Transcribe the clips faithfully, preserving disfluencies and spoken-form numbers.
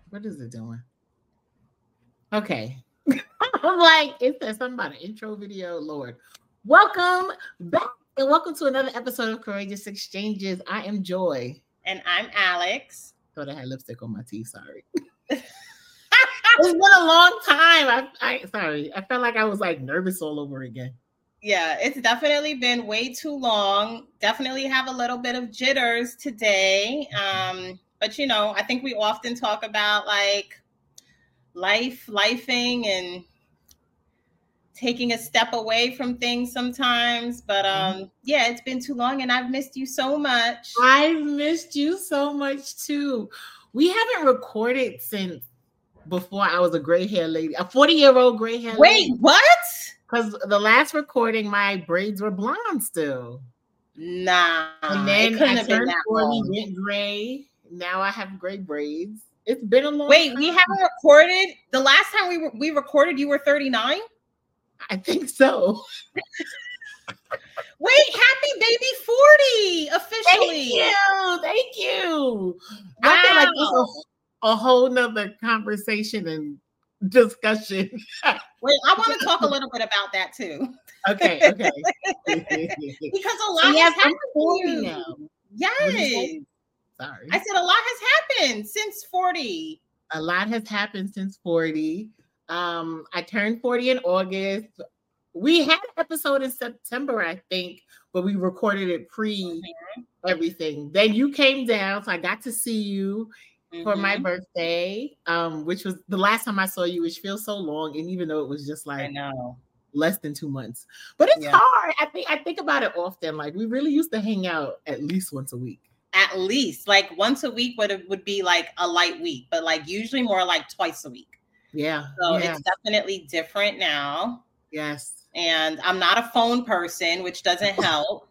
What is it doing? Okay. I'm like, it says something about an intro video. Lord. Welcome back and welcome to another episode of Courageous Exchanges. I am Joy. And I'm Alex. Thought I had lipstick on my teeth. Sorry. It's been a long time. I, I sorry. I felt like I was like nervous all over again. Yeah, it's definitely been way too long. Definitely have a little bit of jitters today. Um, but you know, I think we often talk about like life, lifing, and taking a step away from things sometimes. But um, yeah, it's been too long, and I've missed you so much. I've missed you so much too. We haven't recorded since before I was a gray hair lady, a forty-year-old gray hair Wait, lady. what? Because the last recording, my braids were blonde still. Nah. And then I turned forty, went gray. Now I have gray braids. It's been a long Wait, time. we haven't recorded. The last time we were, we recorded, you were thirty-nine? I think so. Wait, happy baby forty officially. Thank you. Thank you. Wow. I feel like this is a, a whole nother conversation and discussion. Wait, I want to talk a little bit about that too. Okay, okay. Because a lot yes, has I'm happened forty now. Yes. Sorry. I said a lot has happened since forty. A lot has happened since forty. Um, I turned forty in August. We had an episode in September, I think, but we recorded it pre mm-hmm. everything. Then you came down, so I got to see you mm-hmm. for my birthday, um, which was the last time I saw you, which feels so long. And even though it was just like I know. less than two months, but it's yeah. hard. I think I think about it often. Like we really used to hang out at least once a week. At least like once a week would would be like a light week, but like usually more like twice a week. Yeah. So yeah. it's definitely different now. Yes. And I'm not a phone person, which doesn't help.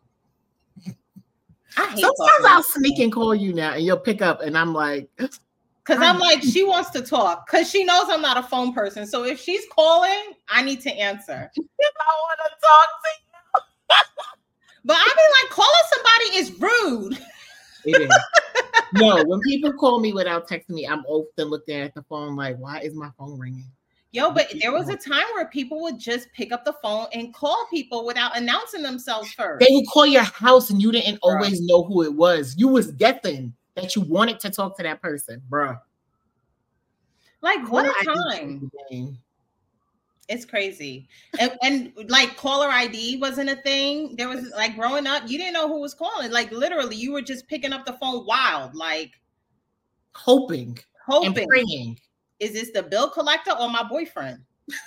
I hate Sometimes I'll sneak and call you now and you'll pick up and I'm like, because I'm like, she wants to talk because she knows I'm not a phone person. So if she's calling, I need to answer. I want to talk to you. But I mean, like, calling somebody is rude. It is. No, when people call me without texting me, I'm often looking at the phone like, why is my phone ringing? Yo, but there was a time where people would just pick up the phone and call people without announcing themselves first. They would call your house and you didn't bruh. always know who it was. You was guessing that you wanted to talk to that person, bro. Like, what a time. It's crazy. And, and like caller I D wasn't a thing. There was like growing up, you didn't know who was calling. Like literally, you were just picking up the phone wild, like hoping, hoping, and praying. Is this the bill collector or my boyfriend?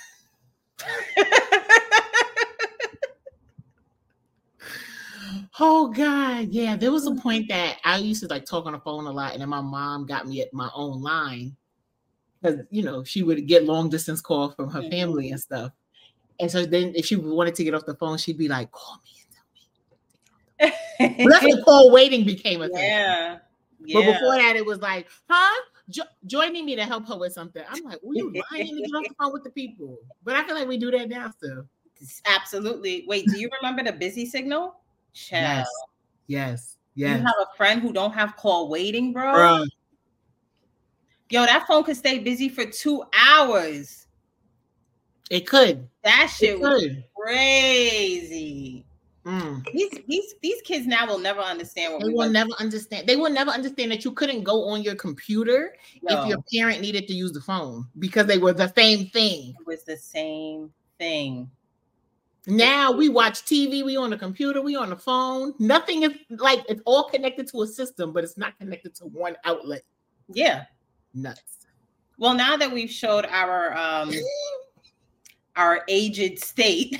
Oh God, yeah. There was a point that I used to like talk on the phone a lot, and then my mom got me at my own line because you know she would get long distance calls from her mm-hmm. family and stuff. And so then, if she wanted to get off the phone, she'd be like, "Call me and tell me." That's when call waiting became a thing. Yeah. yeah. But before that, it was like, "Huh? Jo- joining me to help her with something." I'm like, "Oh, you lying to get off the phone with the people?" But I feel like we do that now still. Absolutely. Wait, do you remember the busy signal? Child. Yes. Yes. Yes. You have a friend who don't have call waiting, bro. bro. Yo, that phone could stay busy for two hours. It could. That shit it was could. crazy. Mm. These these these kids now will never understand what they we will went never understand. They will never understand that you couldn't go on your computer Yo. if your parent needed to use the phone because they were the same thing. It was the same thing. Now we watch T V, we on the computer, we on the phone. Nothing is like it's all connected to a system, but it's not connected to one outlet. Yeah. Nuts. Well, now that we've showed our um our aged state.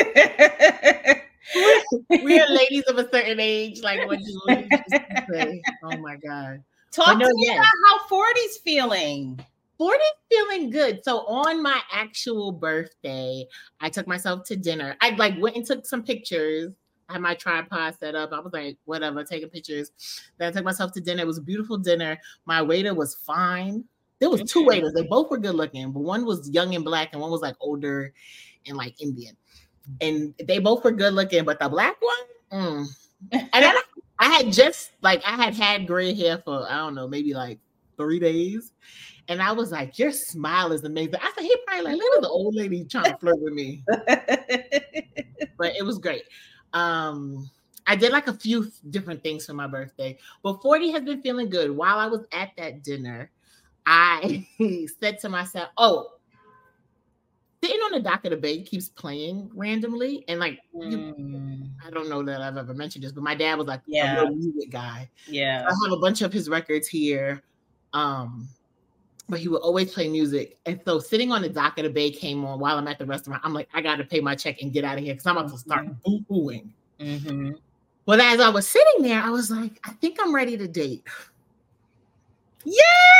We are ladies of a certain age, like what you used to say. Oh my God. Talk no, to me yes. about how forty's feeling. forty's feeling good. So on my actual birthday, I took myself to dinner. I like went and took some pictures. I had my tripod set up. I was like, whatever, taking pictures. Then I took myself to dinner. It was a beautiful dinner. My waiter was fine. There was two waiters. They both were good looking, but one was young and black and one was like older and like Indian. And they both were good looking, but the black one, mm. and then I, I had just like I had had gray hair for I don't know maybe like three days. And I was like, your smile is amazing. I said, he probably like, look at the old lady trying to flirt with me. But it was great. Um, I did like a few different things for my birthday. But forty has been feeling good. While I was at that dinner, I said to myself, oh, sitting on the dock of the bay keeps playing randomly. And like, mm. you, I don't know that I've ever mentioned this, but my dad was like yeah. a real music guy. Yeah. So I have a bunch of his records here. Um, but he would always play music. And so sitting on the dock of the bay came on while I'm at the restaurant. I'm like, I got to pay my check and get out of here because I'm about to start mm-hmm. boo-booing. Mm-hmm. But as I was sitting there, I was like, I think I'm ready to date. Yay!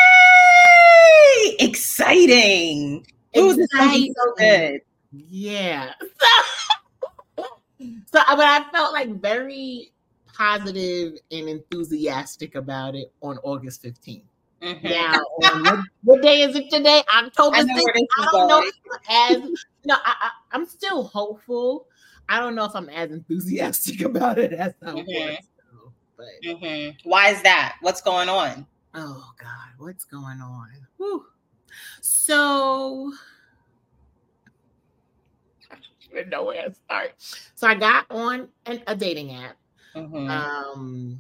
Exciting. Ooh, this is so good. Yeah. So, so, but I felt like very positive and enthusiastic about it on August fifteenth. Mm-hmm. Now, um, what, what day is it today? October sixth. I don't know as no, I, I, I'm still hopeful. I don't know if I'm as enthusiastic about it as I mm-hmm. was. So, but mm-hmm. Why is that? What's going on? Oh God, what's going on? Whew. So I don't even know where to start. So I got on an, a dating app. Mm-hmm. Um,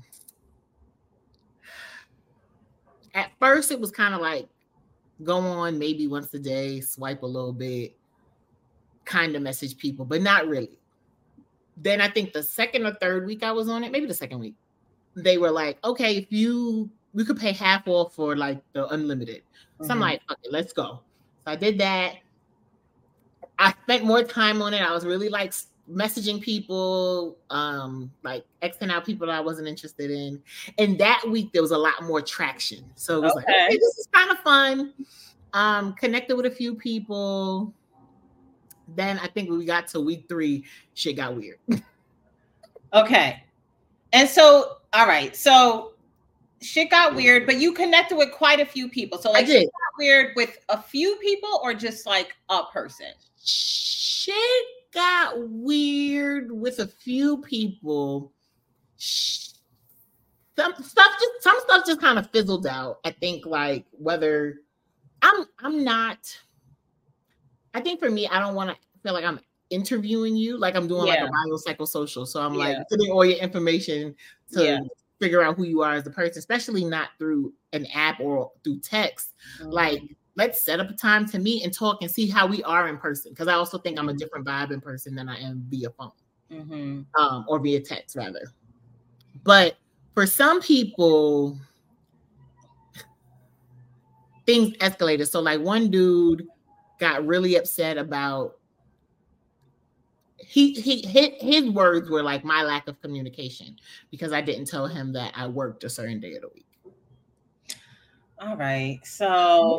at first, it was kind of like go on maybe once a day, swipe a little bit, kind of message people, but not really. Then I think the second or third week I was on it, maybe the second week, they were like, okay, if you, we could pay half off for like the unlimited. So mm-hmm. I'm like, okay, let's go. So I did that. I spent more time on it. I was really like messaging people, um, like Xing out people that I wasn't interested in. And that week there was a lot more traction. So it was okay. like, okay, this is kind of fun. Um, connected with a few people. Then I think when we got to week three, shit got weird. Okay. And so, all right. So shit got weird, but you connected with quite a few people. So like, I did. Shit got weird with a few people or just like a person? Shit got weird with a few people. Some stuff just, some stuff just kind of fizzled out. I think like whether I'm, I'm not, I think for me, I don't want to feel like I'm interviewing you, like I'm doing yeah. like a biopsychosocial. So I'm yeah. like putting all your information to yeah. figure out who you are as a person, especially not through an app or through text. Mm-hmm. Like, let's set up a time to meet and talk and see how we are in person. Because I also think I'm a different vibe in person than I am via phone, mm-hmm. um, or via text rather. But for some people, things escalated. So like one dude got really upset about he he his, his words were like my lack of communication because I didn't tell him that I worked a certain day of the week. All right. So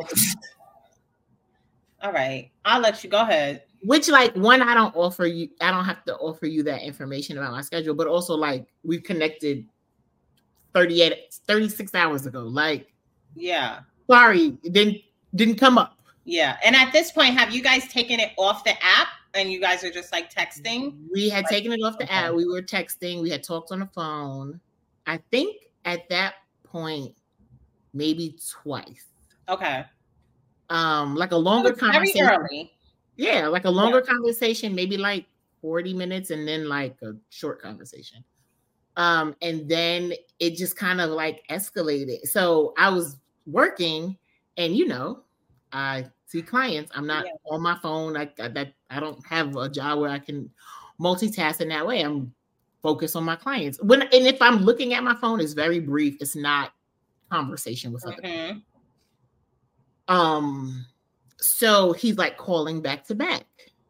all right. I'll let you go ahead. Which like one, I don't offer you, I don't have to offer you that information about my schedule, but also like we connected thirty-eight, thirty-six hours ago. Like, yeah. Sorry, it didn't didn't come up. Yeah. And at this point, have you guys taken it off the app and you guys are just like texting? We had like, taken it off the okay. app. We were texting. We had talked on the phone. I think at that point, maybe twice. Okay. Um, like a longer oh, conversation. Very early. Yeah, like a longer yeah. conversation, maybe like forty minutes and then like a short conversation. Um, and then it just kind of like escalated. So I was working and, you know, I see clients. I'm not yeah. on my phone. I, I, that, I don't have a job where I can multitask in that way. I'm focused on my clients. When And if I'm looking at my phone, it's very brief. It's not conversation with other mm-hmm. people. Um, so he's like calling back to back.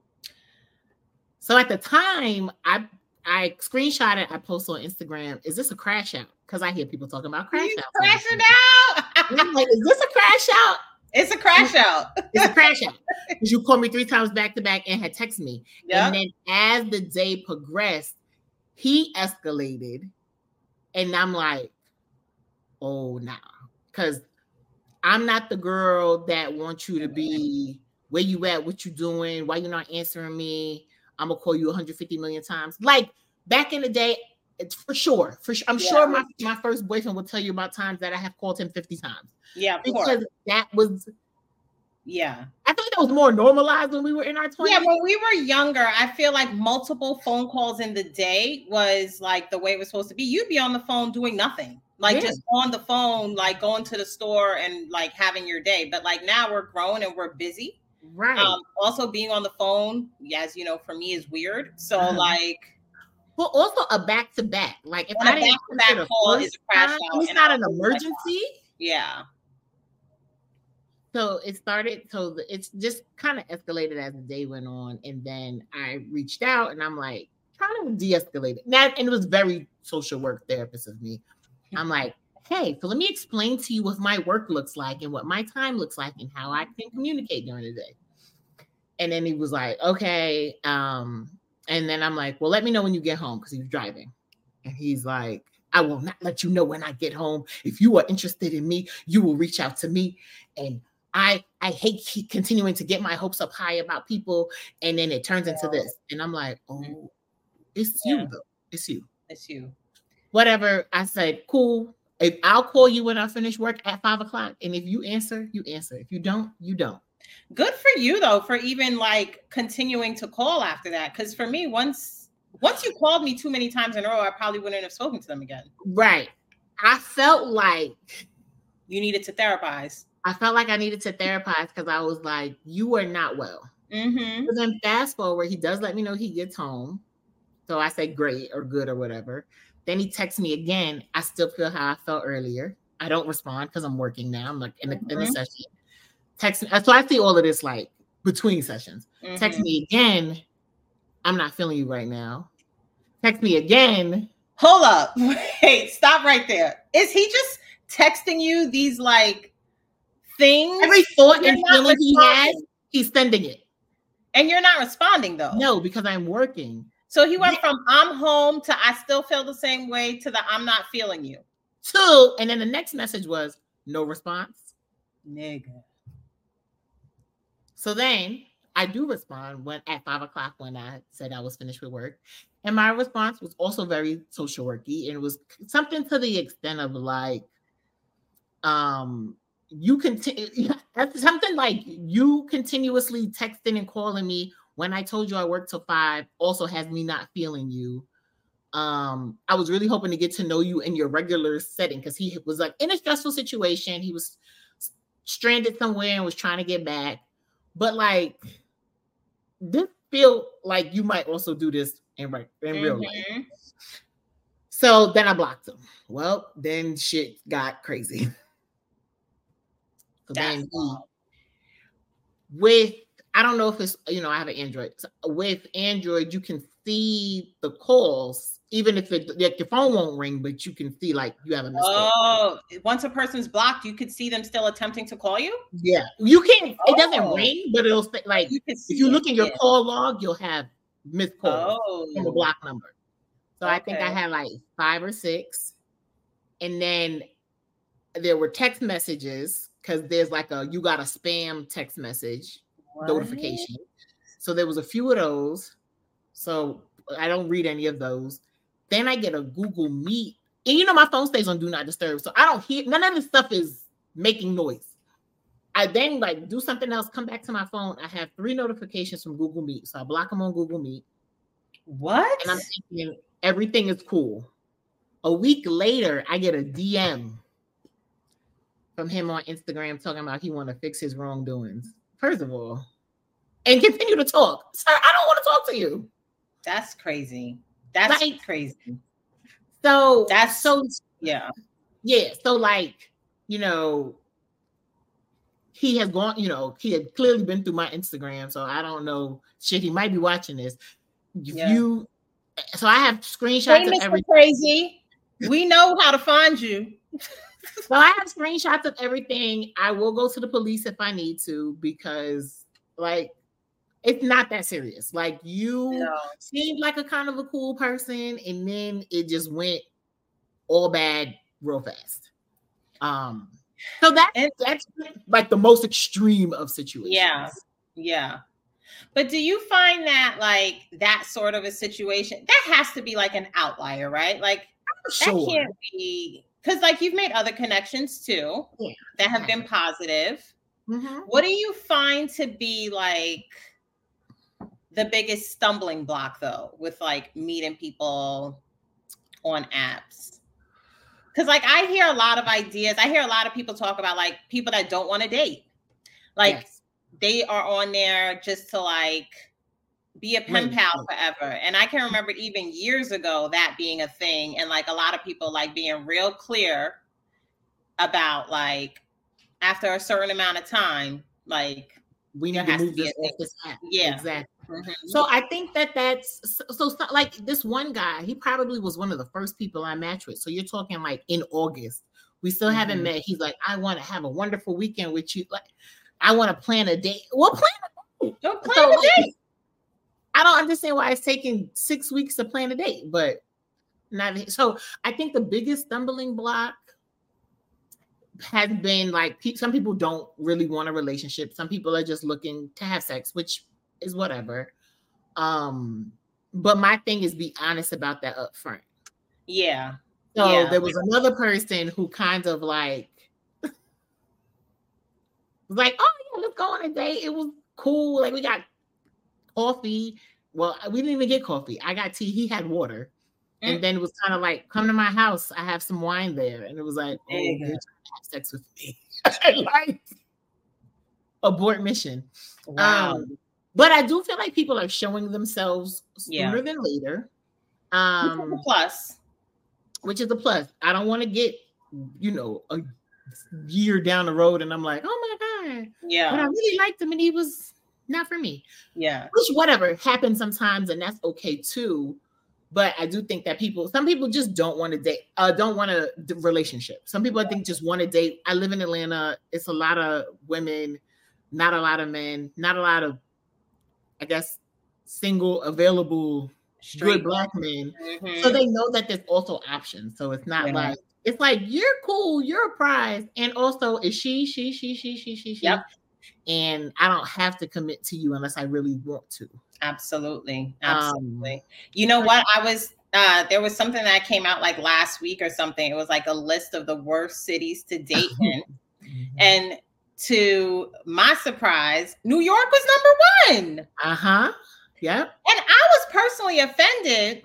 So at the time, I I screenshotted, I posted on Instagram, is this a crash out? Because I hear people talking about crash out. Crashing out. And I'm like, is this a crash out? It's a crash out. It's a crash out. Because you called me three times back to back and had texted me. Yep. And then as the day progressed, he escalated. And I'm like, oh, nah. Because I'm not the girl that wants you to be where you at, what you doing, why you not answering me. I'm going to call you one hundred fifty million times. Like back in the day, It's for sure. For sure. I'm Yeah. sure my, my first boyfriend will tell you about times that I have called him fifty times. Yeah, of because course. that was Yeah. I think that was more normalized when we were in our twenties. Yeah, when we were younger, I feel like multiple phone calls in the day was like the way it was supposed to be. You'd be on the phone doing nothing. Like Yeah. just on the phone, like going to the store and like having your day. But like now we're grown and we're busy. Right. Um, also being on the phone, as you know, for me is weird. So Uh-huh. like Well, also a back to back. Like if on I a didn't back to back call is a crash out. and it's and not I'll an hold my phone. emergency. Yeah. So it started, so the- it's just kind of escalated as the day went on. And then I reached out and I'm like, trying to de-escalate it. That, and it was very social work therapist of me. I'm like, hey, so let me explain to you what my work looks like and what my time looks like and how I can communicate during the day. And then he was like, okay. Um, and then I'm like, well, let me know when you get home because he was driving. And he's like, I will not let you know when I get home. If you are interested in me, you will reach out to me. And I I hate keep continuing to get my hopes up high about people. And then it turns yeah. into this. And I'm like, oh, it's yeah. you though. It's you. It's you. Whatever. I said, cool. If I'll call you when I finish work at five o'clock. And if you answer, you answer. If you don't, you don't. Good for you though, for even like continuing to call after that. Because for me, once once you called me too many times in a row, I probably wouldn't have spoken to them again. Right. I felt like you needed to therapize. I felt like I needed to therapize because I was like, you are not well. Mm-hmm. But then fast forward, he does let me know he gets home. So I say great or good or whatever. Then he texts me again. I still feel how I felt earlier. I don't respond because I'm working now. I'm like in a, mm-hmm. in a session. Text me. So I see all of this like between sessions. Mm-hmm. Text me again. I'm not feeling you right now. Text me again. Hold up. Wait, stop right there. Is he just texting you these like things? Every thought and feeling he has, he's sending it. And you're not responding though. No, because I'm working. So he went yeah. from I'm home to I still feel the same way to the I'm not feeling you. Two, and then the next message was no response. Nigga. So then I do respond when at five o'clock when I said I was finished with work. And my response was also very social worky. And it was something to the extent of like, um, you continue something like you continuously texting and calling me when I told you I worked till five also has me not feeling you. Um, I was really hoping to get to know you in your regular setting because he was like in a stressful situation. He was stranded somewhere and was trying to get back. But like, this feel like you might also do this in, in mm-hmm. real life. So then I blocked him. Well, then shit got crazy. So That's then he, with, I don't know if it's, you know, I have an Android. So with Android, you can see the calls, even if it, like your phone won't ring, but you can see like you have a missed call. Oh, once a person's blocked, you could see them still attempting to call you? Yeah. You can't, oh. It doesn't ring, but it'll say like, you if you look in your yeah. call log, you'll have missed calls oh. in the block number. So okay. I think I had like five or six. And then there were text messages because there's like a, you got a spam text message what? notification. So there was a few of those. So I don't read any of those. Then I get a Google Meet. And you know, my phone stays on Do Not Disturb. So I don't hear, none of this stuff is making noise. I then like do something else, come back to my phone. I have three notifications from Google Meet. So I block them on Google Meet. What? And I'm thinking everything is cool. A week later, I get a D M from him on Instagram talking about he want to fix his wrongdoings. First of all, and continue to talk. Sir, I don't want to talk to you. That's crazy. That's like, crazy. So that's so yeah. Yeah. So like, you know, he has gone, you know, he had clearly been through my Instagram. So I don't know. Shit, he might be watching this. If yeah. you so I have screenshots hey, of Mister everything. Crazy. We know how to find you. So I have screenshots of everything. I will go to the police if I need to because, like, it's not that serious. Like, you no. seemed like a kind of a cool person, and then it just went all bad real fast. Um, so that, and, that's like the most extreme of situations. Yeah, yeah. But do you find that like that sort of a situation, that has to be like an outlier, right? Like sure. That can't be, because like you've made other connections too yeah. that have been positive. Mm-hmm. What do you find to be like the biggest stumbling block though with like meeting people on apps? Because like I hear a lot of ideas. I hear a lot of people talk about like people that don't want to date. Like yes. They are on there just to like be a pen pal forever. And I can remember even years ago that being a thing. And like a lot of people like being real clear about like after a certain amount of time, like we need to move this off this app. Yeah. Exactly. Mm-hmm. So I think that that's so, so like this one guy, he probably was one of the first people I matched with. So you're talking like in August, we still mm-hmm. haven't met. He's like, I want to have a wonderful weekend with you. Like, I want to plan a date. Well, plan a date. Don't plan so, a date. Like, I don't understand why it's taking six weeks to plan a date, but not. So I think the biggest stumbling block has been like some people don't really want a relationship. Some people are just looking to have sex, which is whatever. Um, but my thing is be honest about that up front. Yeah. So yeah. there was another person who kind of like was like, oh yeah, let's go on a date. It was cool. Like we got coffee. Well, we didn't even get coffee. I got tea. He had water. Mm. And then it was kind of like, come to my house. I have some wine there. And it was like, oh, you're trying to have sex with me. Like abort mission. Wow. Um, but I do feel like people are showing themselves sooner yeah. than later. Um, which is a plus. Which is a plus. I don't want to get, you know, a year down the road and I'm like, oh my God. Yeah. But I really liked him and he was not for me. Yeah. Which whatever happens sometimes and that's okay too. But I do think that people, some people just don't want to date, uh, don't want a d- relationship. Some people I think just want to date. I live in Atlanta. It's a lot of women, not a lot of men, not a lot of, I guess, single, available, Street. Good black men. Mm-hmm. So they know that there's also options. So it's not yeah. like, it's like, you're cool, you're a prize. And also, is she, she, she, she, she, she, she. Yep. And I don't have to commit to you unless I really want to. Absolutely. Absolutely. Um, you know what? I was, uh, there was something that came out like last week or something. It was like a list of the worst cities to date in. Mm-hmm. And to my surprise, New York was number one. Uh-huh. Yep. And I was personally offended.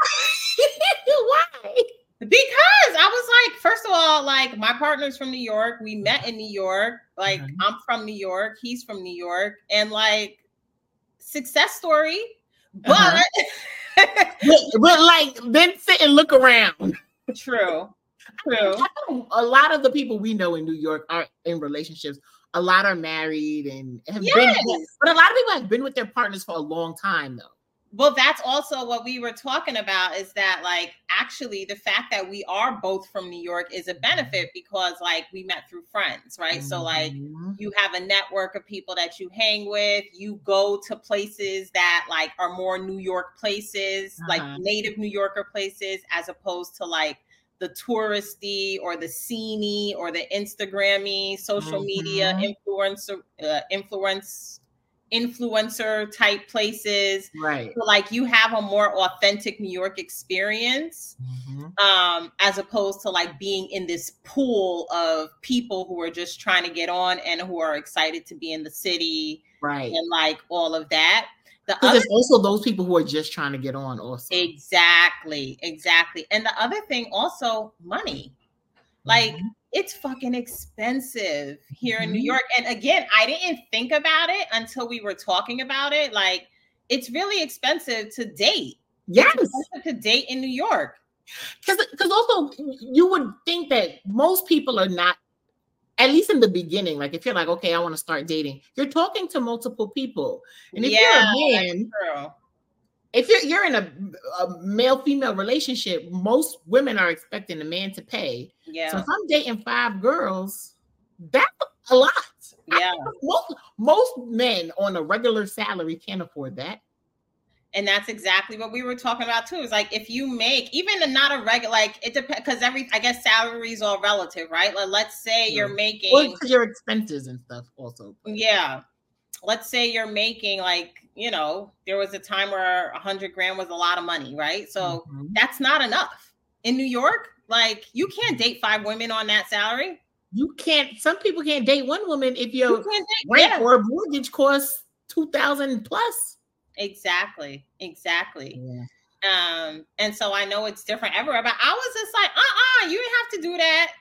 Why? Because I was like, first of all, like my partner's from New York. We met in New York. Like mm-hmm. I'm from New York. He's from New York. And like success story. But, uh-huh. but, but like then sit and look around. True. True. I know a lot of the people we know in New York are in relationships. A lot are married and have yes. been, but a lot of people have been with their partners for a long time though. Well, that's also what we were talking about is that like actually the fact that we are both from New York is a benefit because like we met through friends, right? Mm-hmm. So like you have a network of people that you hang with, you go to places that like are more New York places, uh-huh. like native New Yorker places, as opposed to like the touristy or the sceney or the Instagrammy social mm-hmm. media influencer, uh, influence, influencer type places. Right. So like you have a more authentic New York experience mm-hmm. um, as opposed to like being in this pool of people who are just trying to get on and who are excited to be in the city. Right. And like all of that. Because there's also those people who are just trying to get on also. Exactly. Exactly. And the other thing also, money. Like mm-hmm. it's fucking expensive here mm-hmm. in New York. And again, I didn't think about it until we were talking about it. Like it's really expensive to date. Yes. It's expensive to date in New York. Because because also you would think that most people are not, at least in the beginning, like if you're like, okay, I want to start dating, you're talking to multiple people. And if yeah, you're a man, if you're you're in a, a male-female relationship, most women are expecting the man to pay. Yeah. So if I'm dating five girls, that's a lot. Yeah. I, most most men on a regular salary can't afford that. And that's exactly what we were talking about too. Is like if you make even a, not a regular, like it depends because every I guess salary is all relative, right? Like let's say yeah. you're making well, your expenses and stuff also. Yeah. let's say you're making like, you know, there was a time where a hundred grand was a lot of money, right? So mm-hmm. that's not enough. In New York, like you can't date five women on that salary. You can't, some people can't date one woman if your you date, rent yeah. or mortgage costs two thousand plus. Exactly. Exactly. Yeah. Um, and so I know it's different everywhere, but I was just like, uh-uh, you didn't have to do that.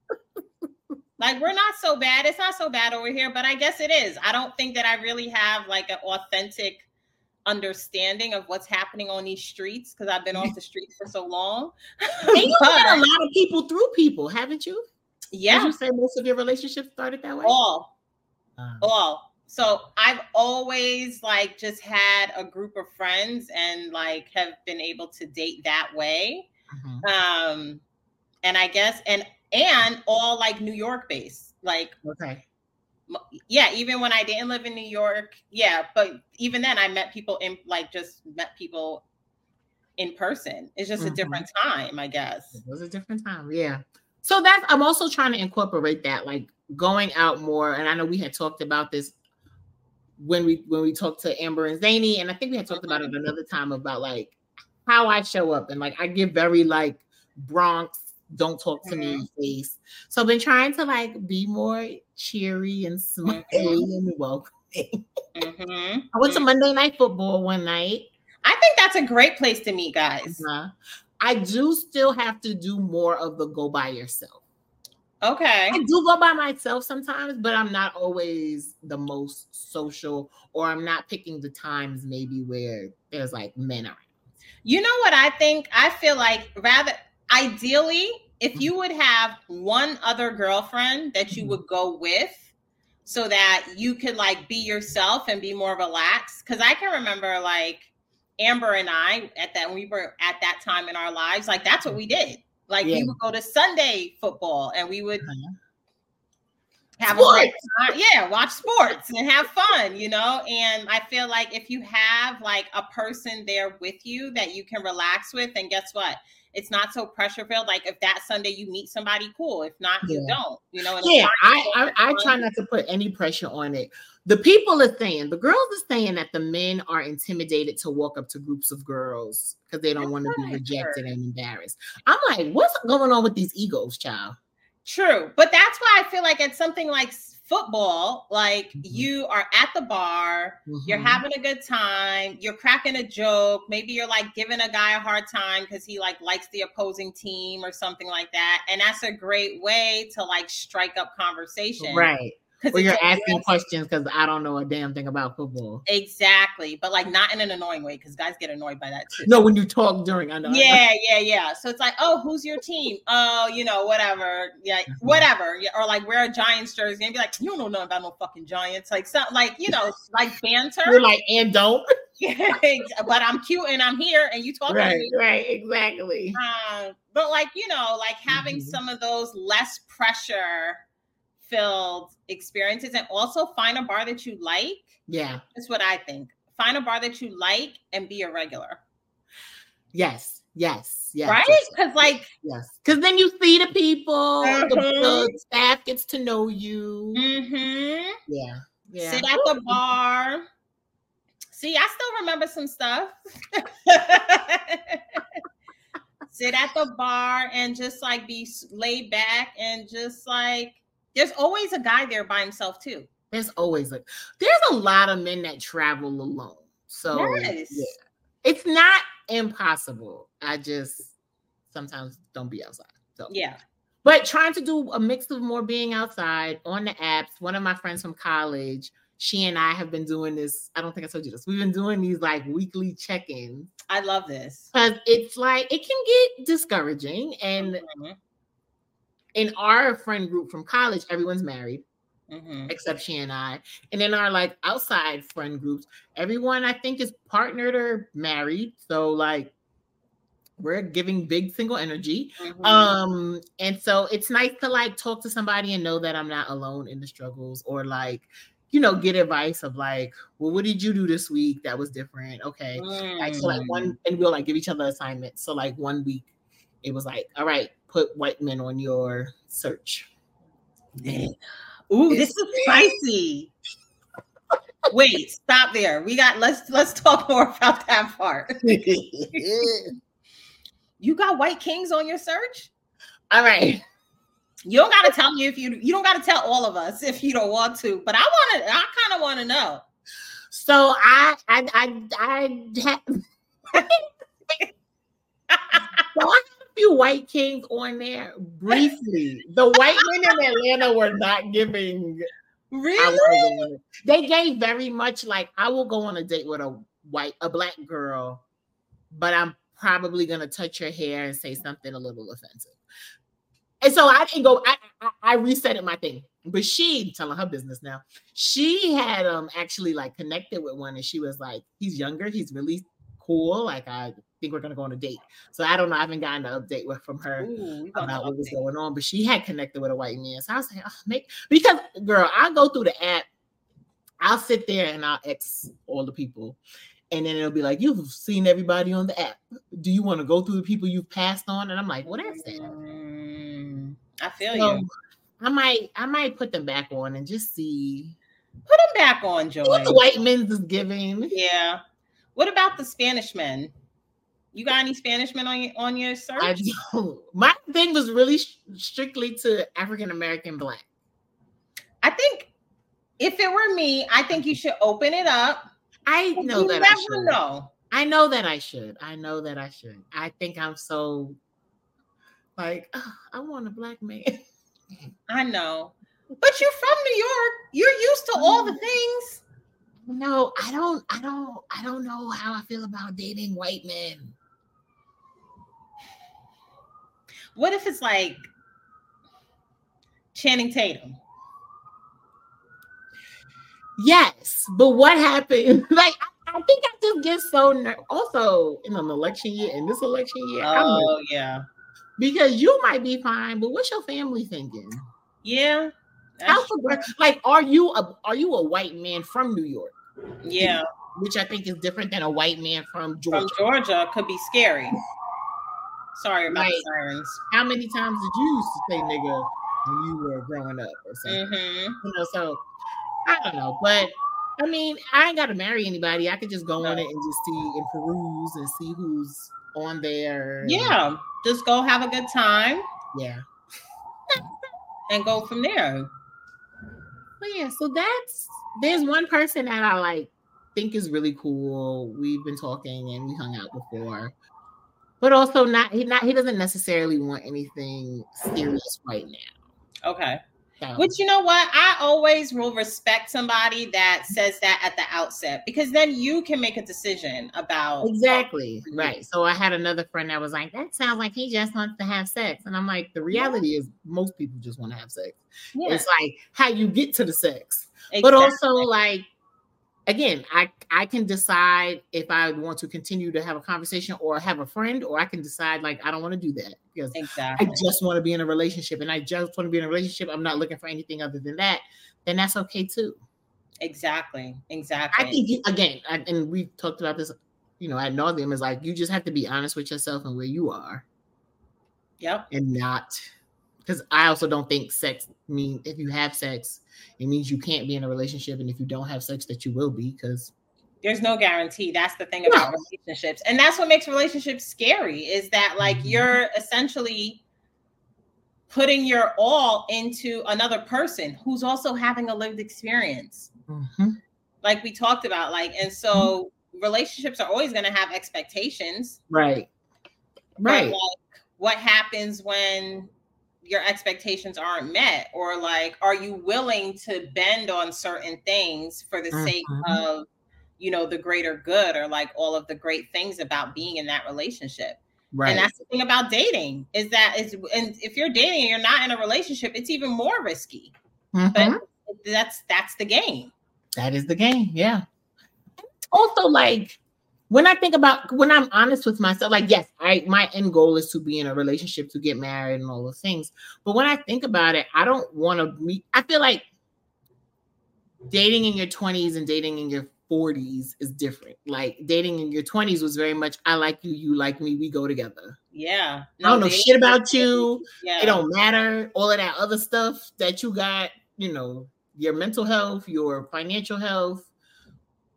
Like, we're not so bad. It's not so bad over here, but I guess it is. I don't think that I really have like an authentic understanding of what's happening on these streets because I've been off the streets for so long. And you've met a lot of people through people, haven't you? Yeah. Did you say most of your relationships started that way? All. Um. All. So I've always like just had a group of friends and like have been able to date that way. Mm-hmm. Um, and I guess, and And all like New York based, like, okay. Yeah. Even when I didn't live in New York. Yeah. But even then I met people in like, just met people in person. It's just mm-hmm. a different time, I guess. It was a different time. Yeah. So that's, I'm also trying to incorporate that, like going out more. And I know we had talked about this when we, when we talked to Amber and Zany, and I think we had talked mm-hmm. about it another time about like how I show up. And like, I give very like Bronx, don't talk to mm-hmm. me face. So I've been trying to like be more cheery and smiley mm-hmm. and welcoming. Mm-hmm. I went to Monday Night Football one night. I think that's a great place to meet guys. Uh-huh. I do still have to do more of the go by yourself. Okay. I do go by myself sometimes, but I'm not always the most social, or I'm not picking the times maybe where there's like men around. You know what I think? I feel like rather ideally, if you would have one other girlfriend that you would go with so that you could like be yourself and be more relaxed. Cause I can remember like Amber and I at that, when we were at that time in our lives, like that's what we did. Like yeah. we would go to Sunday football and we would uh-huh. have sports. a great time. Yeah, watch sports and have fun, you know? And I feel like if you have like a person there with you that you can relax with, and guess what? It's not so pressure filled. Like if that Sunday you meet somebody, cool. If not, yeah. you don't. You know. And yeah, I I, I try not to put any pressure on it. The people are saying, the girls are saying that the men are intimidated to walk up to groups of girls because they don't want to be rejected and embarrassed. I'm like, what's going on with these egos, child? True, but that's why I feel like it's something like football, like mm-hmm. you are at the bar, mm-hmm. you're having a good time, you're cracking a joke, maybe you're like giving a guy a hard time because he like likes the opposing team or something like that, and that's a great way to like strike up conversation, right? Or you're asking questions because I don't know a damn thing about football. Exactly. But like not in an annoying way, because guys get annoyed by that too. No, when you talk during, I know. Yeah, yeah, yeah. So it's like, oh, who's your team? Oh, you know, whatever. Yeah, mm-hmm. whatever. Or like wear a Giants jersey and be like, you don't know nothing about no fucking Giants. Like something like, you know, like banter. You're like, and don't. Yeah, but I'm cute and I'm here and you talk right, to me. Right, exactly. Uh, but like, you know, like having mm-hmm. some of those less pressure filled experiences, and also find a bar that you like. Yeah. That's what I think. Find a bar that you like and be a regular. Yes. Yes. Yes. Right? Because like yes. Because then you see the people, mm-hmm. the, the staff gets to know you. Mm-hmm. Yeah. Yeah. Sit at the bar. See, I still remember some stuff. Sit at the bar and just like be laid back and just like, there's always a guy there by himself too. There's always a there's a lot of men that travel alone. So yes. yeah. It's not impossible. I just sometimes don't be outside. So yeah. But trying to do a mix of more being outside on the apps. One of my friends from college, she and I have been doing this. I don't think I told you this. We've been doing these like weekly check-ins. I love this. Because it's like it can get discouraging. And mm-hmm. in our friend group from college, everyone's married, mm-hmm. except she and I. And in our like outside friend groups, everyone I think is partnered or married. So like we're giving big single energy. Mm-hmm. Um, and so it's nice to like talk to somebody and know that I'm not alone in the struggles, or like, you know, get advice of like, well, what did you do this week that was different? Okay. Mm. Like, so like one, and we'll like give each other assignments. So like one week it was like, all right, put white men on your search. Man. Ooh, this is spicy. Wait, stop there. We got let's let's talk more about that part. You got white kings on your search? All right. You don't gotta tell me if you you don't gotta tell all of us if you don't want to, but I wanna I kind of want to know. So I I I I had so I had a few white kings on there briefly. The white men in Atlanta were not giving. Really? They gave very much like, I will go on a date with a white, a black girl, but I'm probably gonna touch her hair and say something a little offensive. And so I didn't go. I I, I resetted my thing, but she telling her business now. She had um actually like connected with one, and she was like, "He's younger. He's really cool. Like I think we're gonna go on a date." So I don't know. I haven't gotten an update with, from her Ooh, about what was going on, but she had connected with a white man. So I was like, oh, make because girl, I go through the app. I'll sit there and I'll X all the people, and then it'll be like, "You've seen everybody on the app. Do you want to go through the people you've passed on?" And I'm like, "Well, that's that." Mm, I feel So you. I might, I might put them back on and just see. Put them back on, Joy. What the white men's is giving. Yeah. What about the Spanish men? You got any Spanish men on your on your search? I don't. My thing was really sh- strictly to African American black. I think if it were me, I think you should open it up. I know you that never I should. know. I know that I should. I know that I should. I think I'm so like, oh, I want a black man. I know. But you're from New York. You're used to all the things. No, I don't, I don't, I don't know how I feel about dating white men. What if it's like Channing Tatum? Yes, but what happened? Like, I, I think I just get so ner- also in an election year, in this election year. Oh, yeah. Because you might be fine, but what's your family thinking? Yeah. How like, are you a are you a white man from New York? Yeah. Which I think is different than a white man from Georgia. From Georgia could be scary. Sorry about like, the sirens. How many times did you used to say nigga when you were growing up or something? Mm-hmm. You know, so I don't know, but I mean, I ain't got to marry anybody. I could just go no. on it and just see and peruse and see who's on there. Yeah, and, just go have a good time. Yeah, and go from there. But yeah, so that's there's one person that I like think is really cool. We've been talking and we hung out before, but also not he not he doesn't necessarily want anything serious right now. Okay. So. Which, you know what? I always will respect somebody that says that at the outset, because then you can make a decision about. Exactly. Right. So I had another friend that was like, that sounds like he just wants to have sex. And I'm like, the reality yeah. is most people just want to have sex. Yeah. It's like how you get to the sex. Exactly. But also like, again, I, I can decide if I want to continue to have a conversation or have a friend, or I can decide like, I don't want to do that because exactly. I just want to be in a relationship and I just want to be in a relationship. I'm not looking for anything other than that. Then that's okay too. Exactly. Exactly. I think, you, again, I, and we've talked about this, you know, ad nauseum, is like, you just have to be honest with yourself and where you are. Yep. And not, because I also don't think sex mean if you have sex, it means you can't be in a relationship, and if you don't have sex, that you will be, because there's no guarantee. That's the thing about no. relationships, and that's what makes relationships scary. Is that like mm-hmm. you're essentially putting your all into another person who's also having a lived experience, mm-hmm. like we talked about. Like, and so mm-hmm. relationships are always going to have expectations, right? Right. But, like, what happens when your expectations aren't met, or like, are you willing to bend on certain things for the mm-hmm. sake of, you know, the greater good, or like all of the great things about being in that relationship. Right. And that's the thing about dating, is that is, and if you're dating and you're not in a relationship, it's even more risky, mm-hmm. but that's, that's the game. That is the game. Yeah. Also, like, when I think about, when I'm honest with myself, like, yes, I my end goal is to be in a relationship, to get married and all those things. But when I think about it, I don't want to meet, I feel like dating in your twenties and dating in your forties is different. Like, dating in your twenties was very much, I like you, you like me, we go together. Yeah. No, I don't know shit about you. Yeah. It don't matter. All of that other stuff that you got, you know, your mental health, your financial health,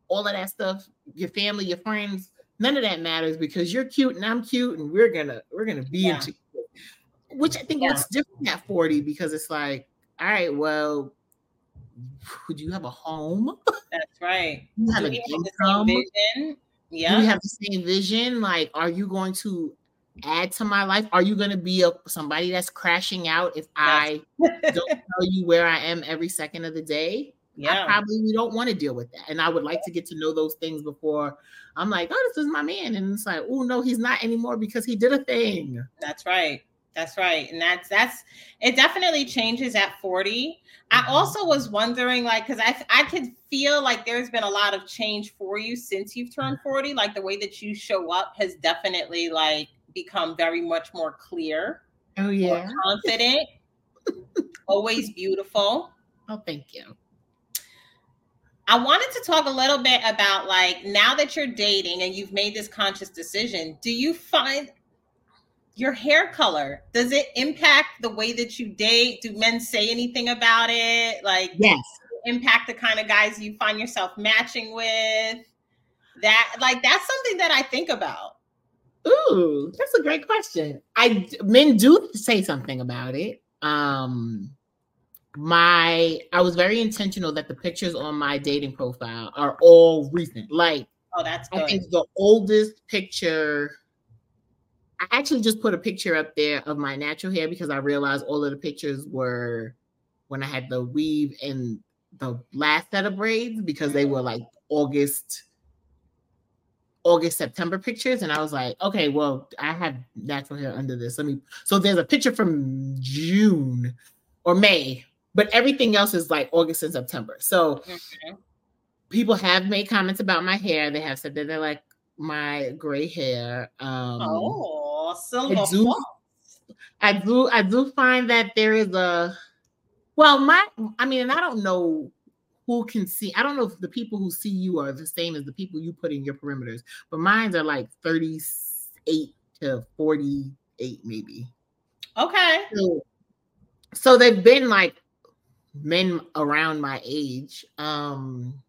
all of that stuff, your family, your friends, none of that matters because you're cute and I'm cute and we're gonna we're gonna be Yeah. into it. Which I think Yeah. what's different at forty because it's like, all right, well, would you have a home? That's right. You have Do an we have the income? same vision? Do Yeah. we have the same vision? Like, are you going to add to my life? Are you going to be a somebody that's crashing out if I don't tell you where I am every second of the day? Yeah. I probably don't want to deal with that. And I would like to get to know those things before I'm like, oh, this is my man. And it's like, oh, no, he's not anymore because he did a thing. That's right. That's right. And that's, that's, it definitely changes at forty. I also was wondering, like, because I, I could feel like there's been a lot of change for you since you've turned forty. Like the way that you show up has definitely like become very much more clear. Oh, yeah. More confident. Always beautiful. Oh, thank you. I wanted to talk a little bit about like now that you're dating and you've made this conscious decision, do you find your hair color, does it impact the way that you date? Do men say anything about it? Like, yes, impact the kind of guys you find yourself matching with? That, like, that's something that I think about. Ooh, that's a great question. I men do say something about it. Um, my I was very intentional that the pictures on my dating profile are all recent. Like, oh, that's good. I think the oldest picture. I actually just put a picture up there of my natural hair because I realized all of the pictures were when I had the weave and the last set of braids because they were like August, August, September pictures. And I was like, okay, well, I have natural hair under this. Let me, so there's a picture from June or May, but everything else is like August and September. So okay. People have made comments about my hair. They have said that they like my gray hair. Um, oh. Silver I do, I do, I do find that there is a, well, my, I mean, and I don't know who can see, I don't know if the people who see you are the same as the people you put in your perimeters, but mine are like thirty-eight to forty-eight, maybe. Okay. So, so they've been like men around my age. Um,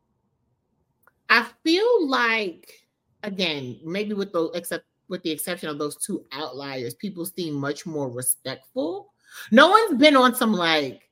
I feel like, again, maybe with those, except with the exception of those two outliers, people seem much more respectful. No one's been on some like,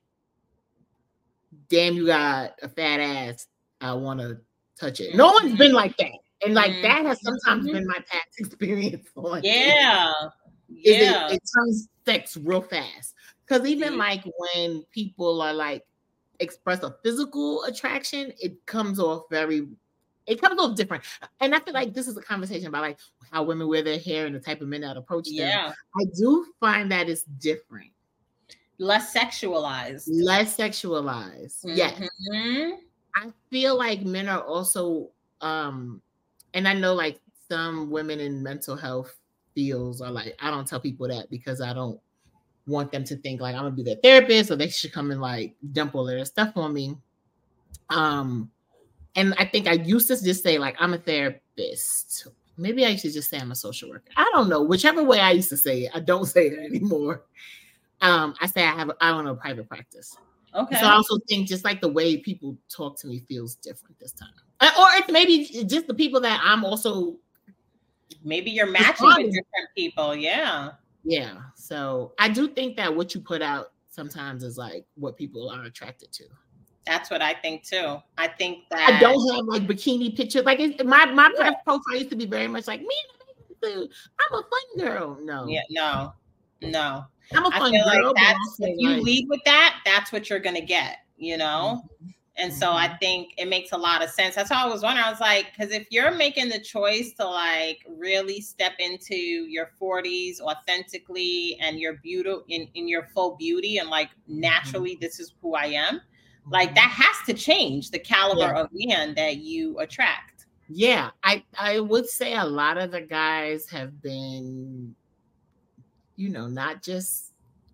damn, you got a fat ass, I want to touch it. No one's been like that. And like mm-hmm. that has sometimes mm-hmm. been my past experience. On yeah. Yeah. It, it turns sex real fast. Because even mm-hmm. like when people are like express a physical attraction, it comes off very It comes off different. And I feel like this is a conversation about like how women wear their hair and the type of men that approach them. Yeah. I do find that it's different. Less sexualized. Less sexualized. Mm-hmm. Yes. I feel like men are also, um, and I know like some women in mental health fields are like, I don't tell people that because I don't want them to think like I'm gonna be their therapist or they should come and like dump all their stuff on me. Um, And I think I used to just say, like, I'm a therapist. Maybe I should just say I'm a social worker. I don't know. Whichever way I used to say it, I don't say it anymore. Um, I say I have, I own a private practice. Okay. So I also think just like the way people talk to me feels different this time. Or it's maybe just the people that I'm also. Maybe you're matching with different people. Yeah. Yeah. So I do think that what you put out sometimes is like what people are attracted to. That's what I think too. I think that I don't have like bikini pictures. Like it's, my my yeah. profile used to be very much like me. I'm a fun girl. No, yeah, no, no. I'm a fun I feel girl. Like that's, if you like, lead with that, that's what you're gonna get. You know. Mm-hmm. And so mm-hmm. I think it makes a lot of sense. That's how I was wondering. I was like, because if you're making the choice to like really step into your forties authentically and your beauty in, in your full beauty and like naturally, mm-hmm. this is who I am. Like that has to change the caliber yeah. of man that you attract. Yeah, I, I would say a lot of the guys have been, you know, not just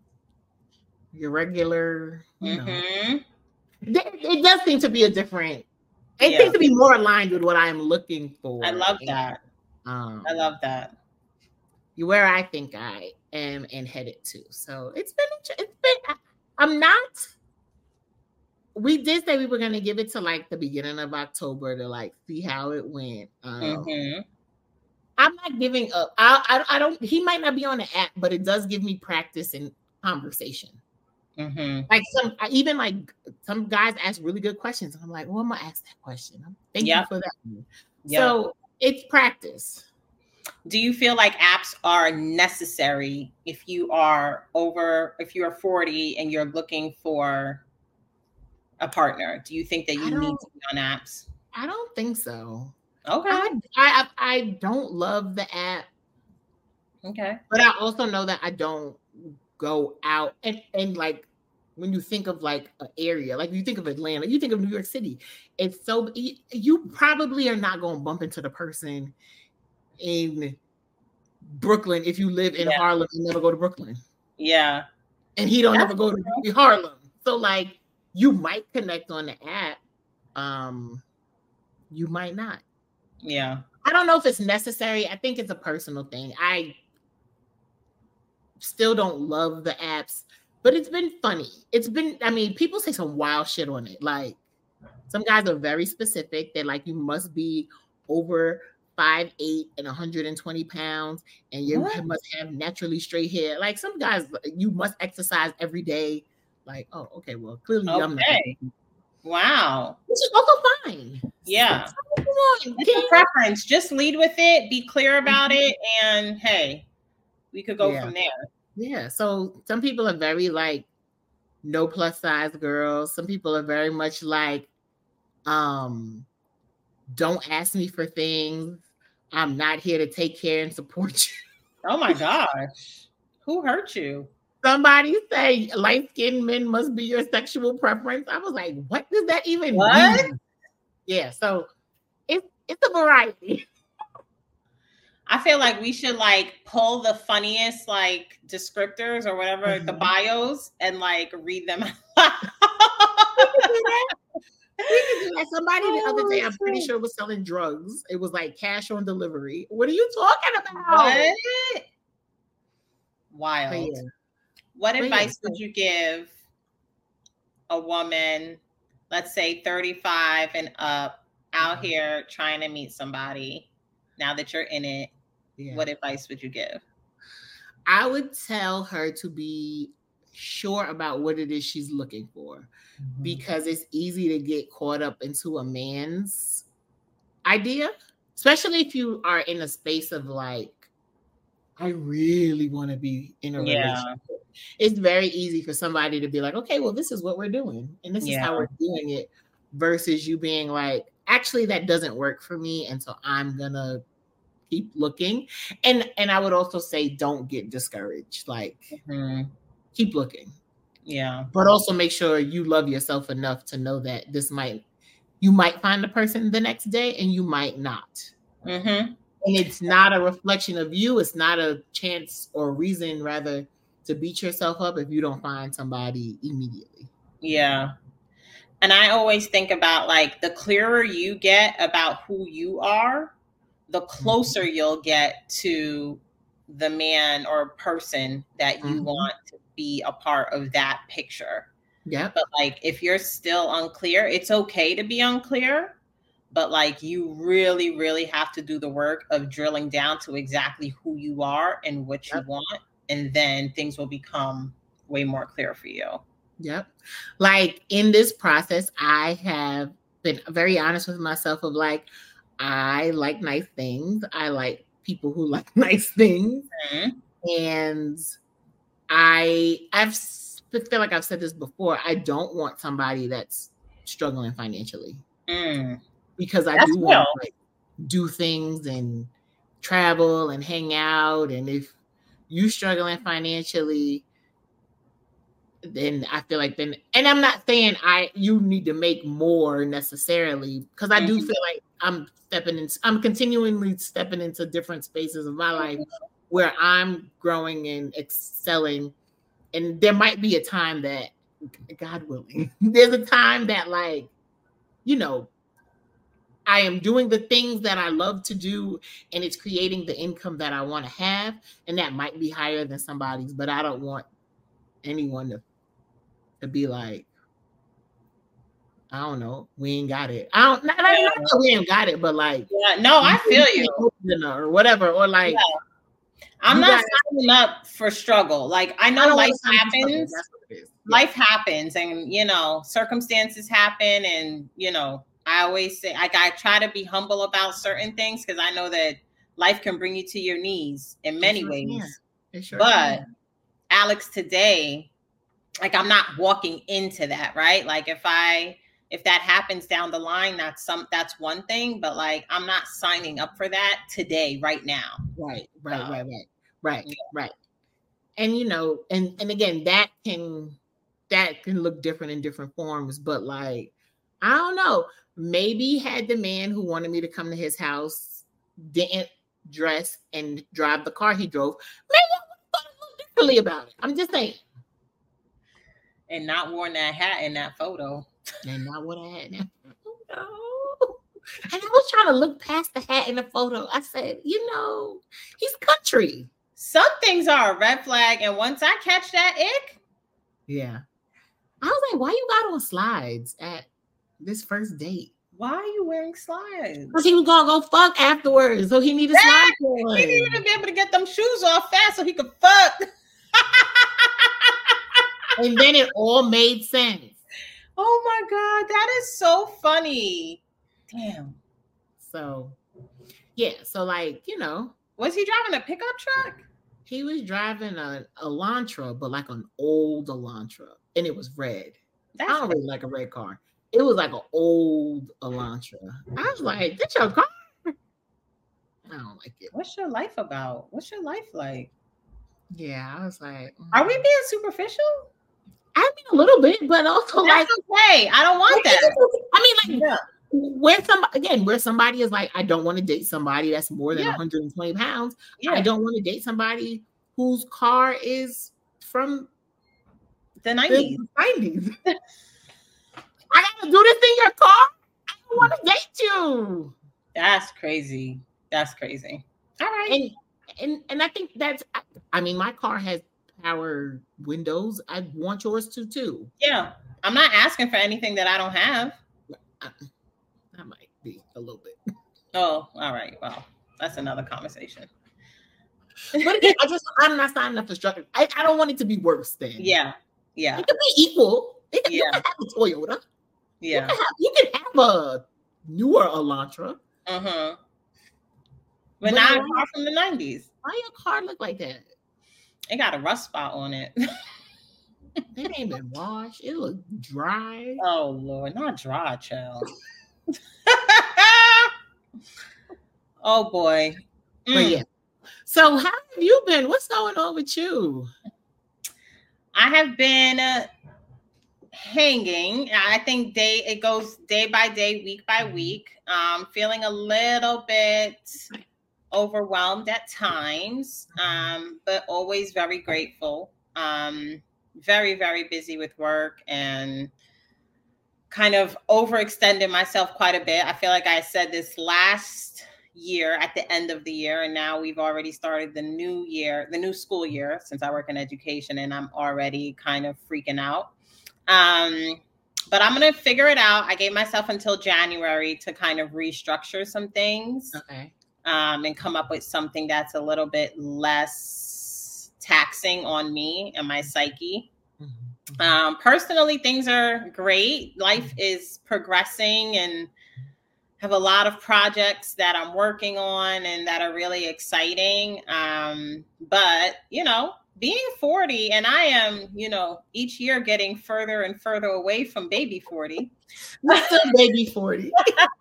your regular, you mm-hmm. know. It, it does seem to be a different, it yeah. seems to be more aligned with what I'm looking for. I love that. Um, I love that. Where I think I am and headed to. So it's been, it's been, I'm not we did say we were gonna give it to like the beginning of October to like see how it went. Um, Mm-hmm. I'm not giving up. I, I I don't. He might not be on the app, but it does give me practice in conversation. Mm-hmm. Like some, I even like some guys ask really good questions, and I'm like, well, I'm gonna ask that question. Thank Yep. you for that. Yep. So it's practice. Do you feel like apps are necessary if you are over, if you're forty and you're looking for a partner? Do you think that you need to be on apps? I don't think so. Okay. I, I I don't love the app. Okay. But I also know that I don't go out and, and like when you think of like an area, like you think of Atlanta, you think of New York City, it's so you probably are not going to bump into the person in Brooklyn if you live in yeah. Harlem and never go to Brooklyn. Yeah. And he don't That's ever go true. to Harlem. So like you might connect on the app. Um, you might not. Yeah. I don't know if it's necessary. I think it's a personal thing. I still don't love the apps, but it's been funny. It's been, I mean, people say some wild shit on it. Like some guys are very specific. They're like, you must be over five eight and one hundred twenty pounds, and you what? must have naturally straight hair. Like some guys, you must exercise every day. Like, oh, okay, well, clearly okay. I'm not. Wow. Which is also fine. Yeah. So, come on, it's a preference. Just lead with it. Be clear about mm-hmm. it. And hey, we could go yeah. from there. Yeah. So some people are very like no plus size girls. Some people are very much like, um, don't ask me for things. I'm not here to take care and support you. Oh my gosh. Who hurt you? Somebody say light-skinned men must be your sexual preference. I was like, what does that even what? mean? Yeah, so it's it's a variety. I feel like we should like pull the funniest like descriptors or whatever, mm-hmm. the bios, and like read them. Somebody the other day, I'm pretty sure, was selling drugs. It was like cash on delivery. What are you talking about? What? Wild. Yeah. What but advice yeah. would you give a woman, let's say thirty-five and up, out mm-hmm. here trying to meet somebody? Now that you're in it, yeah. what advice would you give? I would tell her to be sure about what it is she's looking for, mm-hmm. because it's easy to get caught up into a man's idea, especially if you are in a space of like, I really want to be in a yeah. relationship. It's very easy for somebody to be like, okay, well, this is what we're doing, and this yeah. is how we're doing it, versus you being like, actually, that doesn't work for me, and so I'm gonna keep looking. And and I would also say, don't get discouraged. Like, mm-hmm. keep looking. Yeah. But also make sure you love yourself enough to know that this might, you might find the person the next day, and you might not. Mm-hmm. And it's not a reflection of you. It's not a chance or reason, rather, to beat yourself up if you don't find somebody immediately. Yeah. And I always think about like the clearer you get about who you are, the closer mm-hmm. you'll get to the man or person that you mm-hmm. want to be a part of that picture. Yeah. But like if you're still unclear, it's okay to be unclear. But like you really, really have to do the work of drilling down to exactly who you are and what yep. you want. And then things will become way more clear for you. Yep. Like in this process, I have been very honest with myself of like, I like nice things. I like people who like nice things. Mm-hmm. And I, I've feel like I've said this before. I don't want somebody that's struggling financially. Mm. Because I That's do want to like, do things and travel and hang out. And if you're struggling financially, then I feel like then, and I'm not saying I you need to make more necessarily, because I mm-hmm. do feel like I'm stepping in, I'm continually stepping into different spaces of my life where I'm growing and excelling. And there might be a time that, God willing, there's a time that like, you know, I am doing the things that I love to do, and it's creating the income that I want to have. And that might be higher than somebody's, but I don't want anyone to, to be like, I don't know. We ain't got it. I don't. Not, not, not that we ain't got it, but like, yeah, no, I feel you. Or whatever, or like, yeah. I'm not signing up for struggle. Like, I know I life happens. Yeah. Life happens, and you know, circumstances happen, and you know, I always say, like, I try to be humble about certain things because I know that life can bring you to your knees in many sure ways. Sure but can. Alex, today, like, I'm not walking into that, right? Like, if I if that happens down the line, that's some that's one thing. But like, I'm not signing up for that today, right now. Right, right, um, right, right, right, yeah. right. And you know, and and again, that can that can look different in different forms. But like, I don't know. Maybe had the man who wanted me to come to his house didn't dress and drive the car he drove, maybe I would have thought a little differently about it. I'm just saying. And not worn that hat in that photo. And not what I had in that photo. And I was trying to look past the hat in the photo. I said, you know, he's country. Some things are a red flag. And once I catch that ick. Yeah. I was like, why you got on slides at this first date? Why are you wearing slides? Because he was gonna go fuck afterwards, so he needed slides on. He needed to be able to get them shoes off fast so he could fuck. And then it all made sense. Oh my God, that is so funny. Damn. So, yeah, so like, you know. Was he driving a pickup truck? He was driving an Elantra, but like an old Elantra, and it was red. That's I don't really like a red car. It was like an old Elantra. I was like, "That's your car." I don't like it. What's your life about? What's your life like? Yeah, I was like, mm. Are we being superficial? I mean, a little bit, but also That's like, okay. I don't want that. I mean, like, yeah. where some again, where somebody is like, I don't want to date somebody that's more than yeah. one hundred twenty pounds. Yeah. I don't want to date somebody whose car is from the nineties. nineties. I gotta do this in your car. I don't want to date you. That's crazy. That's crazy. All right. And and and I think that's. I mean, my car has power windows. I want yours to too. Yeah, I'm not asking for anything that I don't have. I, I might be a little bit. Oh, all right. Well, that's another conversation. But again, I just I'm not signing up for structure. I, I don't want it to be worse than. Yeah, yeah. It can be equal. It can, yeah. You can have a Toyota. Yeah. You can have, you can have a newer Elantra. Uh huh. But, but not a car from the nineties. Why your car look like that? It got a rust spot on it. It ain't been washed. It look dry. Oh Lord, not dry, child. Oh boy. Mm. But yeah. So how have you been? What's going on with you? I have been uh, hanging. I think day it goes day by day, week by week. Um, feeling a little bit overwhelmed at times, um, but always very grateful. Um, very, very busy with work and kind of overextended myself quite a bit. I feel like I said this last year at the end of the year, and now we've already started the new year, the new school year, since I work in education, and I'm already kind of freaking out. Um, but I'm going to figure it out. I gave myself until January to kind of restructure some things. Okay. Um, and come up with something that's a little bit less taxing on me and my psyche. Mm-hmm. Um, personally, things are great. Life is progressing and have a lot of projects that I'm working on and that are really exciting. Um, but, you know, being forty, and I am, you know, each year getting further and further away from baby forty. We're still baby forty.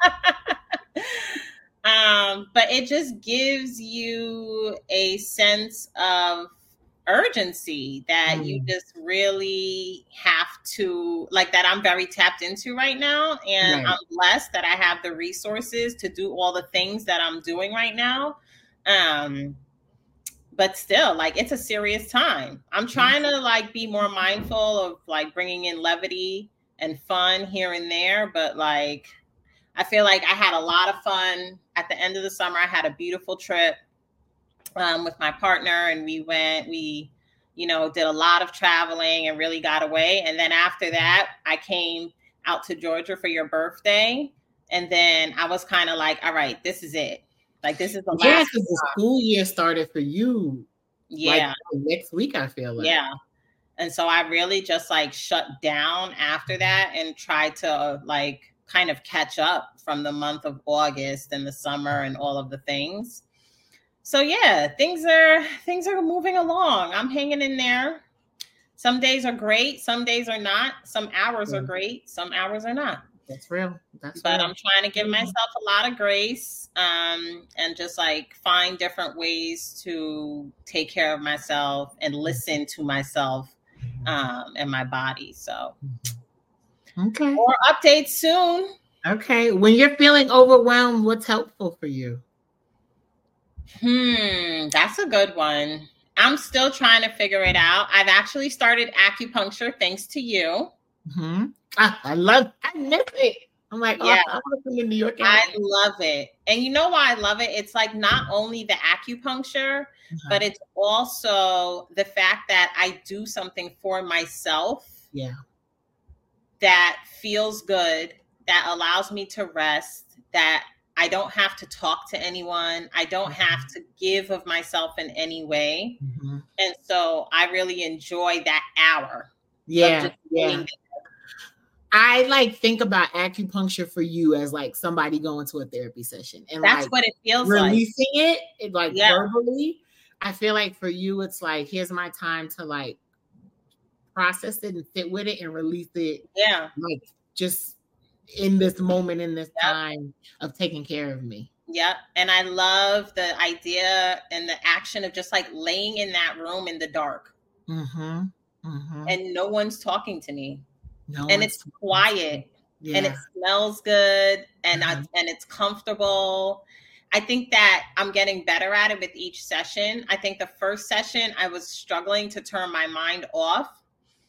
Um, but it just gives you a sense of urgency that mm. you just really have to, like, that I'm very tapped into right now. And right. I'm blessed that I have the resources to do all the things that I'm doing right now. Um, but still, like, it's a serious time. I'm trying to, like, be more mindful of, like, bringing in levity and fun here and there. But, like, I feel like I had a lot of fun at the end of the summer. I had a beautiful trip um, with my partner, and we went, we, you know, did a lot of traveling and really got away. And then after that, I came, out to Georgia for your birthday. And then I was kind of like, all right, this is it. Like, this is the last. Yeah, because the school year started for you. Yeah. Like next week, I feel like. Yeah. And so I really just like shut down after that and tried to like kind of catch up from the month of August and the summer and all of the things. So yeah, things are things are moving along. I'm hanging in there. Some days are great, some days are not. Some hours are great, some hours are not. That's real. That's but real. I'm trying to give myself a lot of grace, um, and just like find different ways to take care of myself and listen to myself um, and my body. So, okay. More updates soon. Okay. When you're feeling overwhelmed, what's helpful for you? Hmm, that's a good one. I'm still trying to figure it out. I've actually started acupuncture thanks to you. Mm-hmm. I, I love, I miss it. I'm like, yeah, oh, I'm from New York. I love it. And you know why I love it? It's like not only the acupuncture, uh-huh. but it's also the fact that I do something for myself. Yeah. That feels good, that allows me to rest, that I don't have to talk to anyone. I don't mm-hmm. have to give of myself in any way. Mm-hmm. And so I really enjoy that hour. Yeah. Yeah. I like think about acupuncture for you as like somebody going to a therapy session. And that's like what it feels releasing like. it, it like yeah. verbally. I feel like for you, it's like, here's my time to like process it and sit with it and release it. Yeah. Like just in this moment, in this yep. time of taking care of me. Yeah. And I love the idea and the action of just like laying in that room in the dark. Mm-hmm. Mm-hmm. And no one's talking to me. No and it's quiet yeah. and it smells good and mm-hmm. I, and it's comfortable. I think that I'm getting better at it with each session. I think the first session I was struggling to turn my mind off,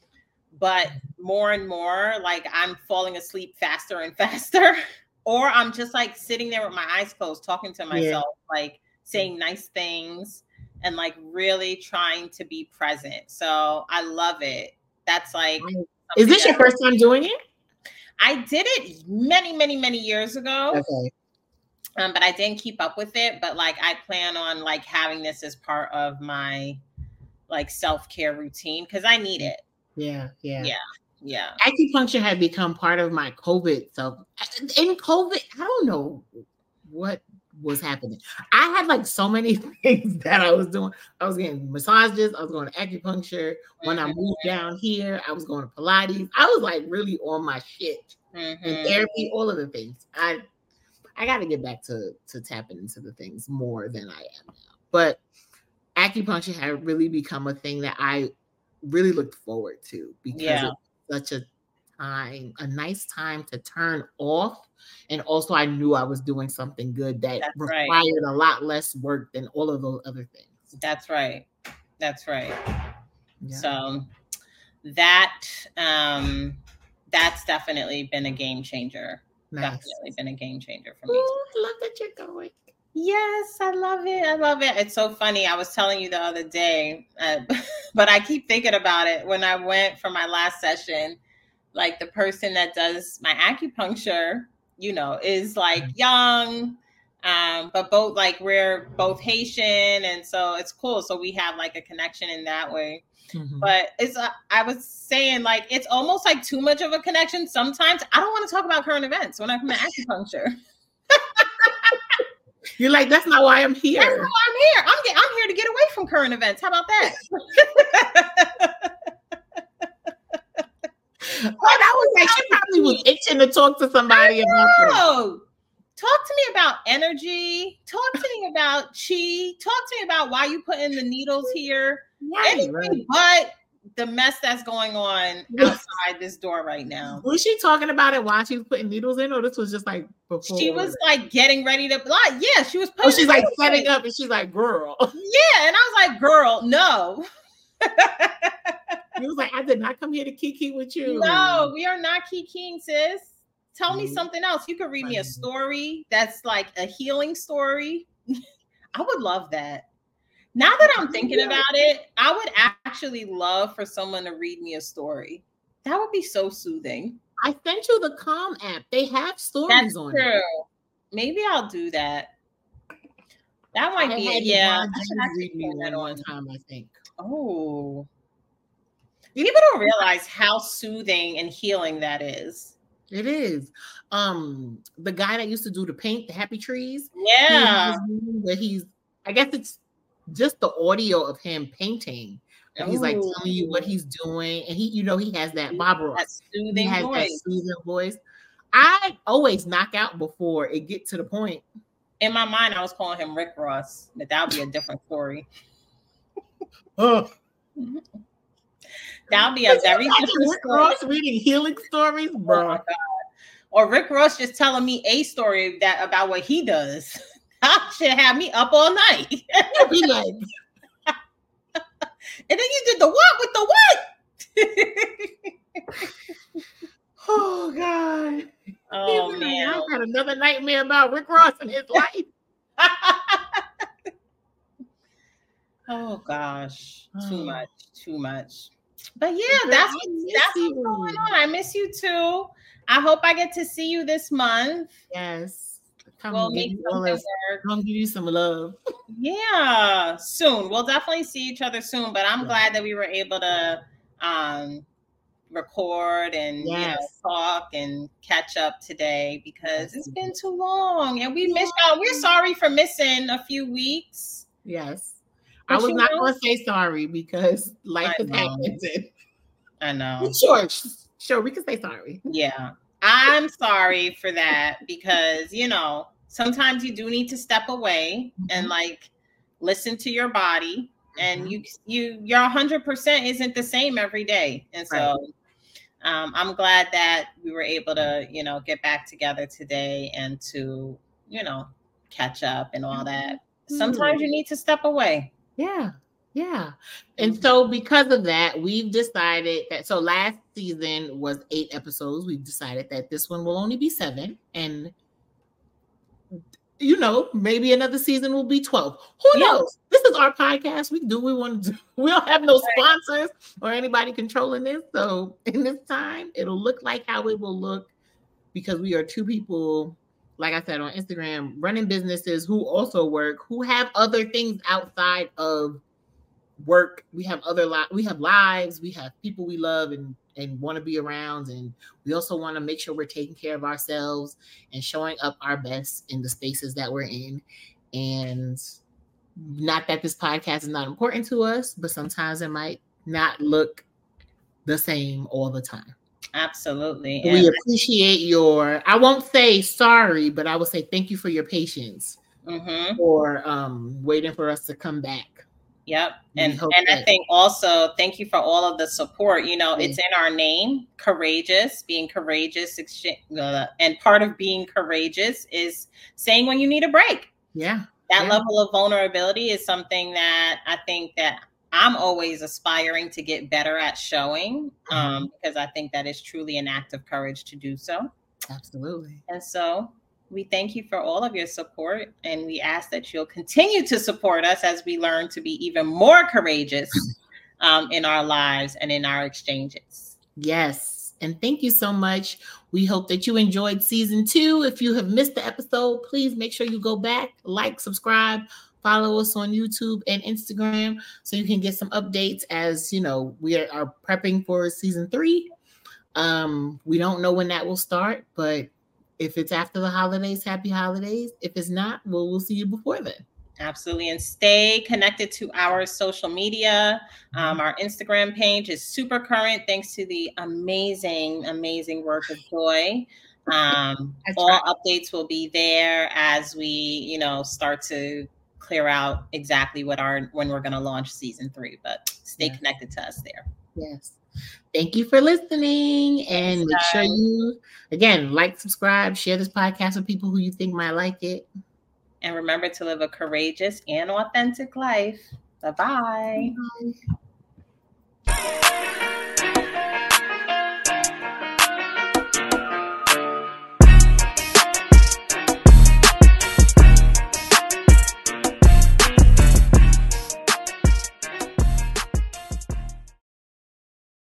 but more and more like I'm falling asleep faster and faster, or I'm just like sitting there with my eyes closed, talking to myself, yeah. like saying nice things and like really trying to be present. So I love it. That's like, is this your first time doing it? I did it many, many, many years ago. Okay. Um, but I didn't keep up with it. But like, I plan on like having this as part of my like self-care routine because I need it. Yeah. Yeah. Yeah. Yeah. Acupuncture had become part of my COVID. So in COVID, I don't know what was happening. I had like so many things that I was doing. I was getting massages. I was going to acupuncture. When mm-hmm. I moved down here, I was going to Pilates. I was like really on my shit mm-hmm. and therapy, all of the things. I I got to get back to to tapping into the things more than I am now. But acupuncture had really become a thing that I really looked forward to because yeah. it's such a time, a nice time to turn off. And also I knew I was doing something good that That's required right. a lot less work than all of those other things. That's right. That's right. Yeah. So that um, that's definitely been a game changer. Nice. Definitely been a game changer for me. Ooh, I love that you're going. Yes, I love it. I love it. It's so funny. I was telling you the other day, uh, but I keep thinking about it. When I went for my last session, like the person that does my acupuncture, you know, is like young, um, but both like we're both Haitian. And so it's cool. So we have like a connection in that way. Mm-hmm. But it's, uh, I was saying like, it's almost like too much of a connection. Sometimes I don't want to talk about current events when I come to acupuncture. You're like, that's not why I'm here. That's not why I'm here. I'm, get, I'm here to get away from current events. How about that? Oh, that was like, she probably was itching to talk to somebody about this. Talk to me about energy. Talk to me about chi. Talk to me about why you putting the needles here. Right, Anything right. but the mess that's going on outside this door right now. Was she talking about it while she was putting needles in, or this was just like before? She was like getting ready to, like, yeah, she was putting Oh, she's like setting up and she's like, girl. Yeah, and I was like, girl, no. He was like, I did not come here to kiki with you. No, we are not kikiing, sis. Tell me mm-hmm. something else. You could read me a story that's like a healing story. I would love that. Now that I'm thinking about it, I would actually love for someone to read me a story. That would be so soothing. I sent you the Calm app. They have stories That's on true. it. Maybe I'll do that. That might I be had it. Yeah. LeBron James read me one one time, I think. Oh. People don't realize how soothing and healing that is. It is. Um, the guy that used to do the paint, the Happy Trees. Yeah. Where he's, I guess it's just the audio of him painting. And he's like telling you what he's doing. And he, you know, he has that Bob Ross. That soothing he has voice. that soothing voice. I always knock out before it get to the point. In my mind, I was calling him Rick Ross, but that would be a different story. Oh. That would be a very different Rick story. Ross reading healing stories, bro. Oh my God. Or Rick Ross just telling me a story that about what he does. That should have me up all night. Be like, and then you did the what with the what? Oh God. Oh man. I had another nightmare about Rick Ross and his life. Oh gosh. Too much. Too much. But yeah, that's what, that's what's going on. I miss you too. I hope I get to see you this month. Yes. Come we'll give you all this, come give you some love. Yeah, soon. We'll definitely see each other soon. But I'm yeah. glad that we were able to um, record and yes. you know, talk and catch up today because it's been too long and we yeah. missed y'all. We're sorry for missing a few weeks. Yes. But I was not going to say sorry because life has happened. I know. Sure, sure, we can say sorry. Yeah, I'm sorry for that because, you know, sometimes you do need to step away mm-hmm. and like listen to your body mm-hmm. and you, you, your one hundred percent isn't the same every day. And so right. um, I'm glad that we were able to, you know, get back together today and to, you know, catch up and all that. Mm-hmm. Sometimes you need to step away. Yeah, yeah. And so because of that, we've decided that, so last season was eight episodes. We've decided that this one will only be seven. And, you know, maybe another season will be twelve. Who yeah. knows? This is our podcast. We do what we want to do. We don't have no sponsors or anybody controlling this. So in this time, it'll look like how it will look because we are two people, like I said, on Instagram, running businesses who also work, who have other things outside of work. We have other li- we have lives, we have people we love and, and want to be around. And we also want to make sure we're taking care of ourselves and showing up our best in the spaces that we're in. And not that this podcast is not important to us, but sometimes it might not look the same all the time. Absolutely. We and appreciate your, I won't say sorry, but I will say thank you for your patience mm-hmm. for um, waiting for us to come back. Yep. And and that, I think also thank you for all of the support. You know, yeah. it's in our name, courageous, being courageous. Uh, and part of being courageous is saying when you need a break. Yeah. That yeah. level of vulnerability is something that I think that I'm always aspiring to get better at showing um, mm-hmm. because I think that is truly an act of courage to do so. Absolutely. And so we thank you for all of your support and we ask that you'll continue to support us as we learn to be even more courageous um, in our lives and in our exchanges. Yes. And thank you so much. We hope that you enjoyed season two. If you have missed the episode, please make sure you go back, like, subscribe, follow us on YouTube and Instagram so you can get some updates as, you know, we are, are prepping for season three. Um, we don't know when that will start, but if it's after the holidays, happy holidays. If it's not, we'll, we'll see you before then. Absolutely. And stay connected to our social media. Um, our Instagram page is super current thanks to the amazing, amazing work of Joy. Um, all updates will be there as we, you know, start to clear out exactly what our when we're going to launch season three, but stay yes. connected to us there. Yes. Thank you for listening and make sure you, again, like, subscribe, share this podcast with people who you think might like it. And remember to live a courageous and authentic life. Bye-bye. Bye.